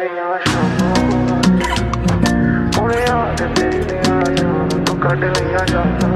ਗਈਆਂ ਸ਼ਾਮਾਂ ਹੁਣ ਯਾਦ ਤੇਰੀ ਨੇ ਆ ਜਾਣ ਤੂੰ ਕੱਢ ਲਈਆਂ ਜਾਨਾਂ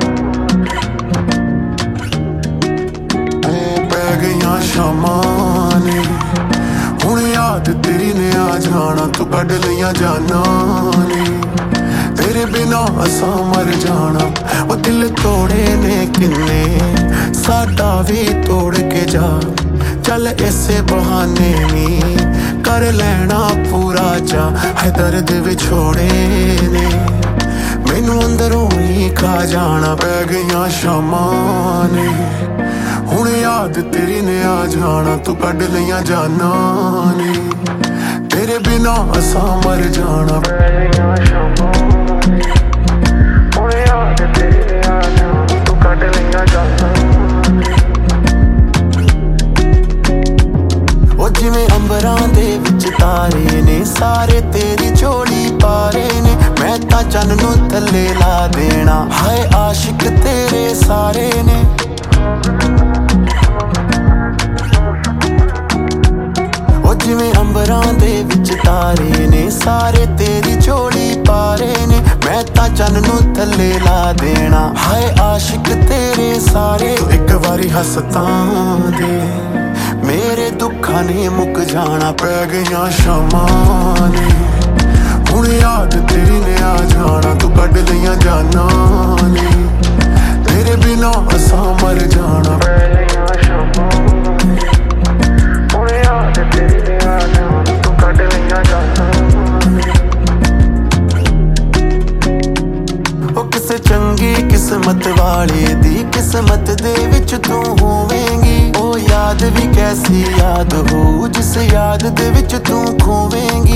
ਪੈ ਗਈਆਂ ਸ਼ਾਮਾਂ ਨੇ ਹੁਣ ਯਾਦ ਤੇਰੀ ਨੇ ਆ ਜਾਣਾ ਤੂੰ ਕੱਢ ਲਈਆਂ ਜਾਨਾਂ ਨੇ तेरे बिना असां मर जाना वो दिल तोड़े ने किन्ने साडा भी तोड़ के जा चल इसे बहाने नी कर लेना पूरा जा है दर्द विछोड़े ने मैनू अंदरों ही खा जाना पै गईयां शामां ने हुण याद तेरी ने आ जाना तू कढ लईयां जानां ने तेरे बिना असां मर जाना पै गईयां शामां जिवें अंबरां दे विच तारे ने सारे तेरी झोली पारे ने मैं तां चन्न नूं थल्ले ला देना हाय आशिक तेरे सारे ने जिवें अंबरां दे विच तारे ने सारे तेरी झोली पारे ने मैं तां चन्न नूं थल्ले ला देना हाय आशिक तेरे सारे तू इक वारी हस तां दे मेरे दुखां ने मुक जाना पै गईयां शामां ने हुण याद तेरी ने आ जाना तू कढ लईयां जानां ने तेरे बिना असां मर जाना पै गईयां शामां हुण याद तेरी ने आ जाना तू कढ लईयां जानां ओ किसे चंगी किस्मत वाले दी किस्मत दे विच तू होवेंगी ओ याद भी कैसी याद हो जिस याद दे विच तू खोवेंगी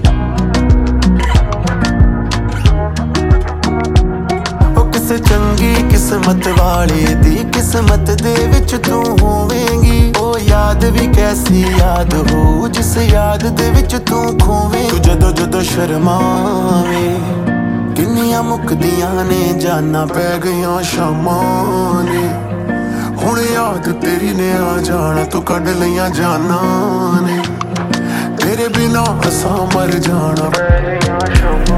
ओ किसे चंगी किस्मत वाले दी किस्मत दे विच तू होवेंगी ओ याद भी कैसी याद हो जिस याद दे विच तू खोवें तू जदों जदों शर्मावे किन्नियां मुकदियां ने जाना पै गईयां शामां ने हुण याद तेरी ने आ जाना तू कढ लईयां जानां ने तेरे बिना असां मर जाना पै गईयां शामां